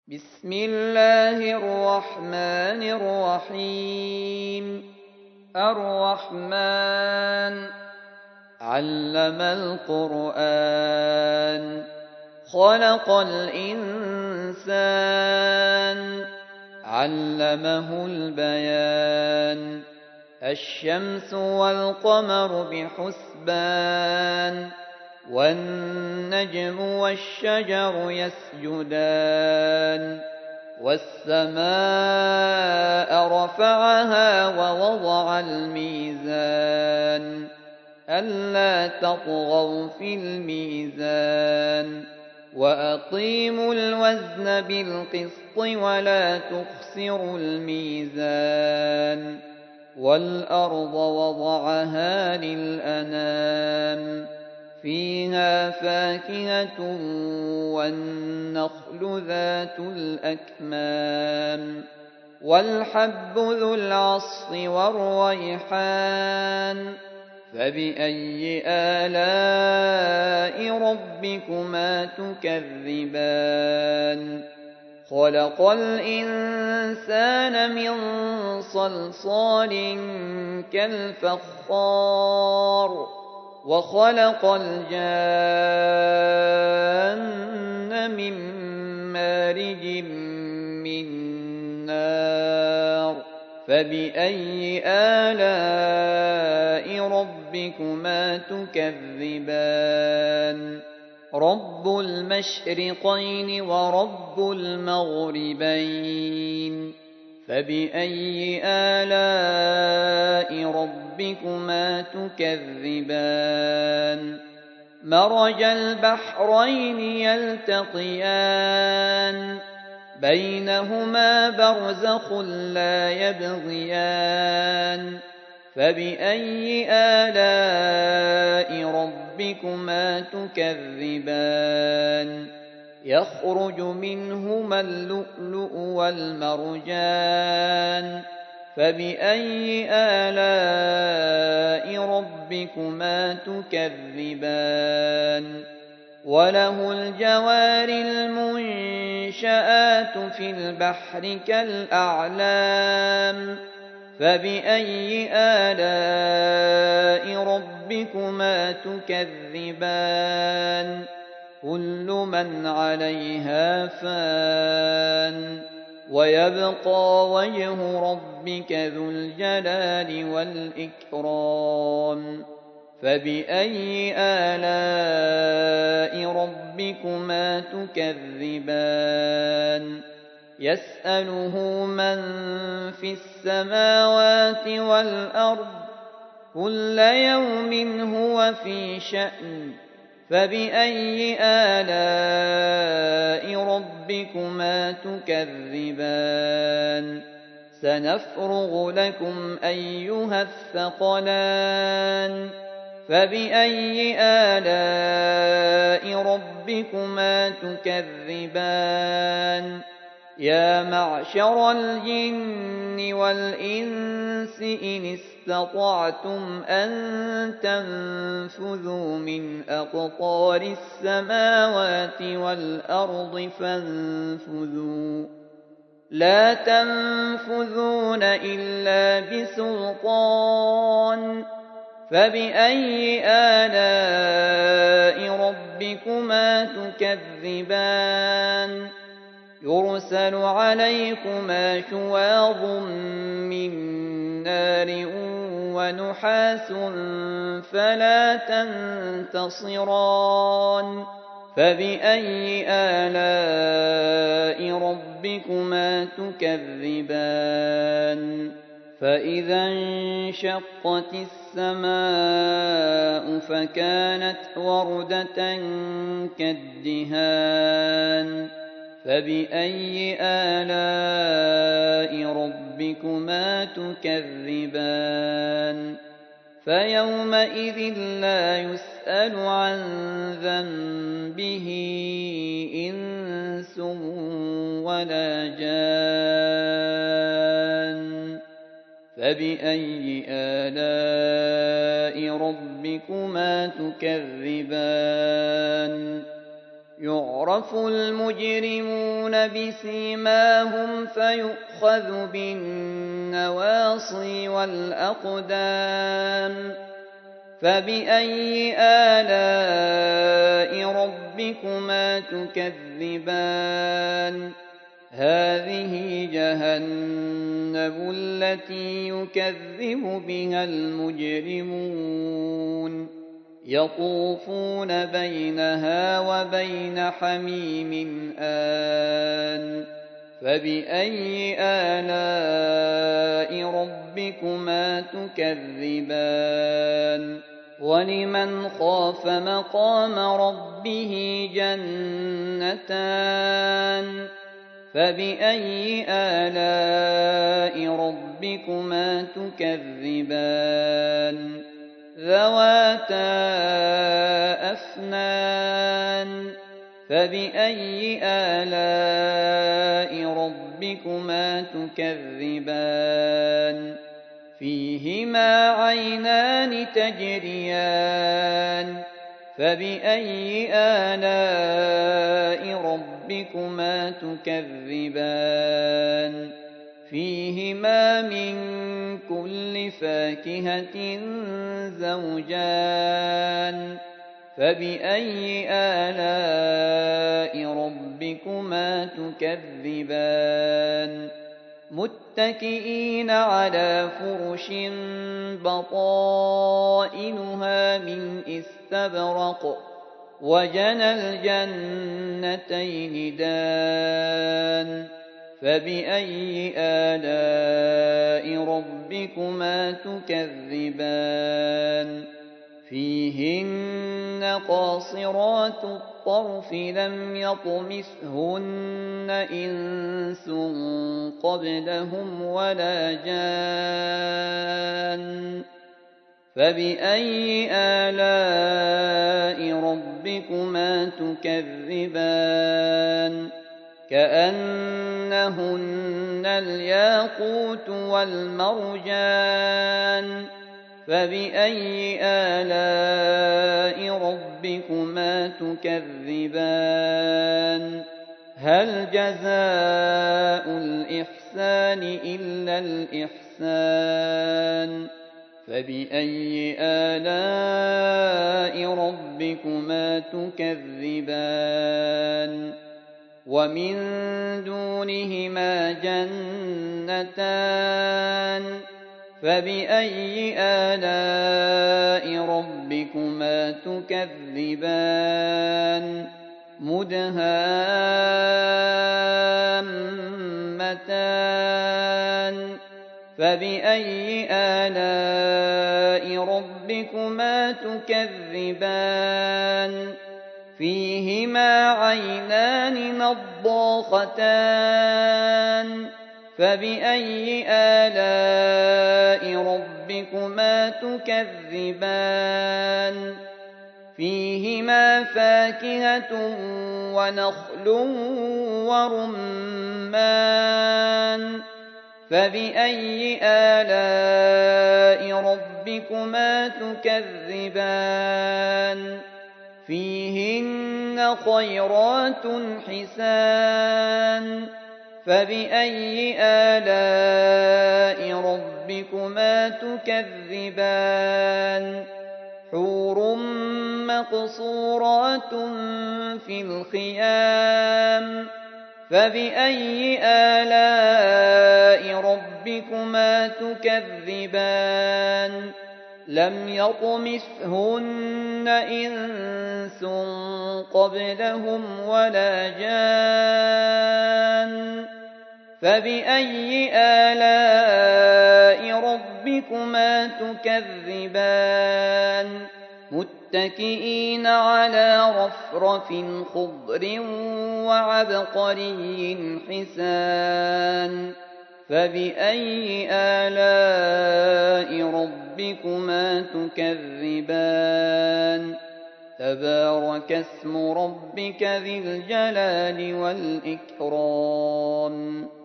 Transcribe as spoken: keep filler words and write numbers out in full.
بسم الله الرحمن الرحيم. الرحمن علم القرآن خلق الإنسان علمه البيان. الشمس والقمر بحسبان والنجم والشجر يسجدان. والسماء رفعها ووضع الميزان ألا تطغوا في الميزان وأقيموا الوزن بالقسط ولا تخسروا الميزان. والأرض وضعها للأنام فيها فاكهة والنخل ذات الأكمام والحب ذو العصف والريحان. فبأي آلاء ربكما تكذبان؟ خلق الإنسان من صلصال كالفخار وخلق الجان من مارج من نار. فبأي آلاء ربكما تكذبان؟ رب المشرقين ورب المغربين. فبأي آلاء ربكما تكذبان؟ مرج البحرين يلتقيان بينهما برزخ لا يبغيان. فبأي آلاء ربكما تكذبان؟ يخرج منهما اللؤلؤ والمرجان. فبأي آلاء ربكما تكذبان؟ وله الجوار المنشآت في البحر كالأعلام. فبأي آلاء ربكما تكذبان؟ كل من عليها فان ويبقى وجه ربك ذو الجلال والإكرام. فبأي آلاء ربكما تكذبان؟ يسأله من في السماوات والأرض كل يوم هو في شأن. فبأي آلاء ربكما تكذبان؟ سنفرغ لكم أيها الثقلان. فبأي آلاء ربكما تكذبان؟ يا معشر الجن والإنس إن استطعتم أن تنفذوا من أقطار السماوات والأرض فانفذوا لا تنفذون إلا بسلطان. فبأي آلاء ربكما تكذبان؟ يرسل عليكما شواظ من نار ونحاس فلا تنتصران. فبأي آلاء ربكما تكذبان؟ فإذا انشقت السماء فكانت وردة كالدهان. فبأي آلاء ربكما تكذبان؟ فيومئذ لا يسأل عن ذنبه إنس ولا جان. فبأي آلاء ربكما تكذبان؟ يعرف المجرمون بسيماهم فيؤخذ بالنواصي والأقدام فبأي آلاء ربكما تكذبان هذه جهنم التي يكذب بها المجرمون يطوفون بينها وبين حميم آن فبأي آلاء ربكما تكذبان ولمن خاف مقام ربه جنتان فبأي آلاء ربكما تكذبان ذواتا أفنان فبأي آلاء ربكما تكذبان فيهما عينان تجريان فبأي آلاء ربكما تكذبان فيهما من كل فاكهة زوجان فبأي آلاء ربكما تكذبان متكئين على فرش بطائنها من استبرق وجنى الجنتين دان فبأي آلاء ربكما تكذبان فيهن قاصرات الطرف لم يطمثهن إنس قبلهم ولا جان فبأي آلاء ربكما تكذبان كأنهن الياقوت والمرجان فبأي آلاء ربكما تكذبان هل جزاء الإحسان إلا الإحسان فبأي آلاء ربكما تكذبان ومن دونهما جنتان فبأي آلاء ربكما تكذبان مدهامتان فبأي آلاء ربكما تكذبان فيهما عينان نضاختان فبأي آلاء ربكما تكذبان فيهما فاكهة ونخل ورمان فبأي آلاء ربكما تكذبان فيهن خيرات حسان فبأي آلاء ربكما تكذبان حور مقصورات في الخيام فبأي آلاء ربكما تكذبان لم يطمثهن إنس قبلهم ولا جان فبأي آلاء ربكما تكذبان متكئين على رفرف خضر وعبقري حسان فبأي آلاء ربكما تكذبان تبارك اسم ربك ذي الجلال والإكرام